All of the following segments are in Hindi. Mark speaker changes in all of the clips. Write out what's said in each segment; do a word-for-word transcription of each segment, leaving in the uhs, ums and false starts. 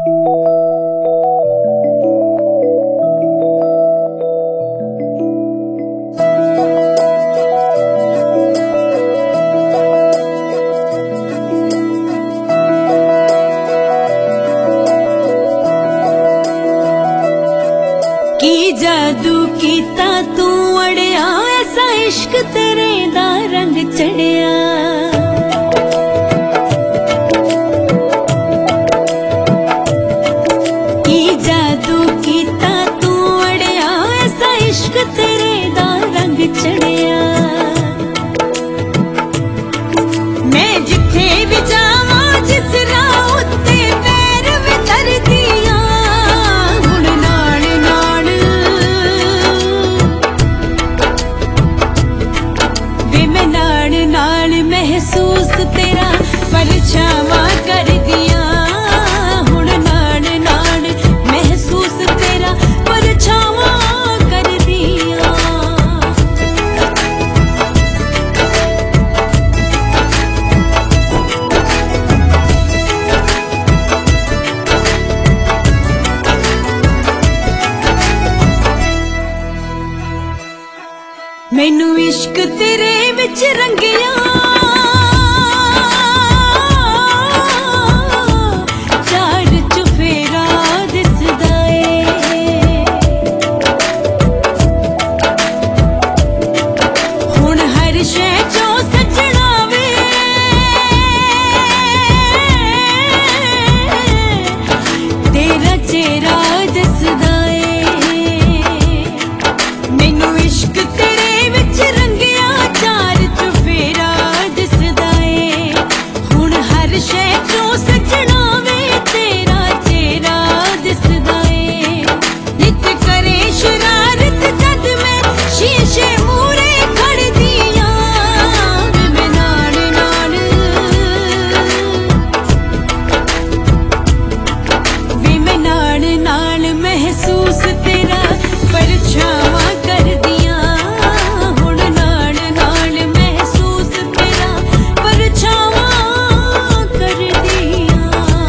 Speaker 1: की जादू कीता तू अड़िया, ऐसा इश्क तेरे दा रंग चढ़िया। की जादू कीता तू अड़िया, ऐसा इश्क तेरे दा रंग चढ़िया। मैं जिथे भी जावा जिस राह उत्ते पैर में धरदियां, हुण नाल नाल वे मैं नाल नाल महसूस तेरा परछावा कर दिया। हुण नाल नाल महसूस तेरा परछावा कर दिया। मैनू इश्क तेरे विच रंगिया, चार चुफेरा दिसदा ए। हुण हर शै चों सजना वे, तेरा चेहरा दिसदा ए। मैनू इश्क तेरे विच रंगिया, चार चुफेरा दिसदा ए। हुण हर शै चों सजना वे, तेरा चेहरा दिसदा ए। नित करे शरारत जद मैं शीशे मूरे खड़दियां, मैं नाल नाल वे मैं नाल नाल महसूस तेरा परछावा कर दिया। हुण नाल नाल महसूस तेरा परछावा कर दिया।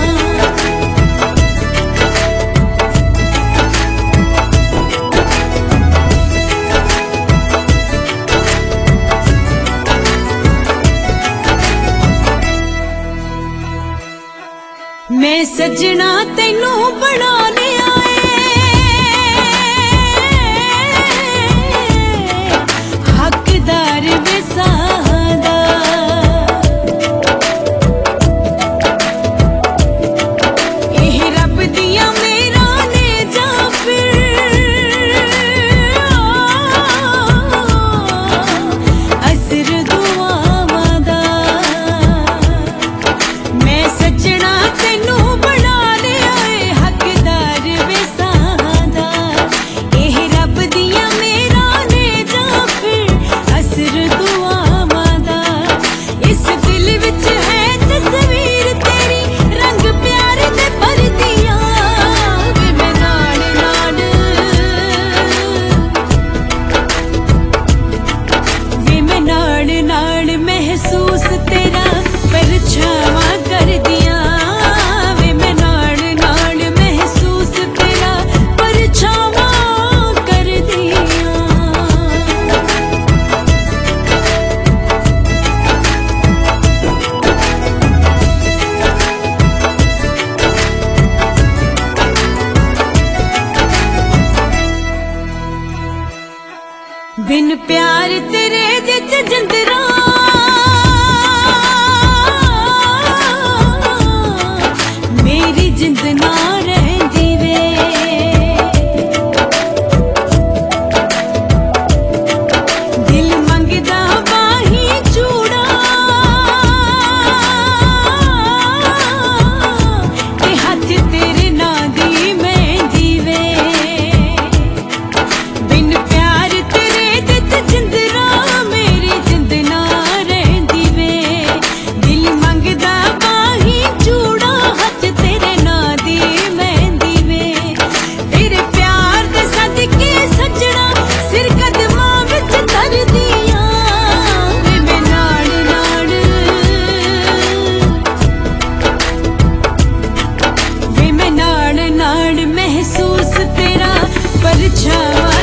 Speaker 1: मैं सजना तैनू बना लिया ए, हकदार विसादा। एह रब दिया मेरा ने जा फिर असर दुआवां दा। मैं सजना तैनू बना लिया ए, हकदार विसादा। एह रब दिया मेरा ने जा फिर असर दुआवां दा। इस दिल विच है तस्वीर तेरी, रंग प्यार दे भरदियां, वे मैं नाल नाल वे मैं नाल नाल महसूस तेरा परछावा कर दिया। वे मैं नाल नाल महसूस तेरा परछावा कर दिया। बिन प्यार तेरे दित जिंदरा, मेरी जिंद ना रहिंदी वे। दिल मंगदा बाही चूड़ा, ते हथ तेरे ना दी मेहंदी वे। बिन प्यार तेरे दित जिंदरा, मेरी जिंद ना रहिंदी वे। दिल मंगदा बाही चूड़ा, हथ तेरे ना दी परछावा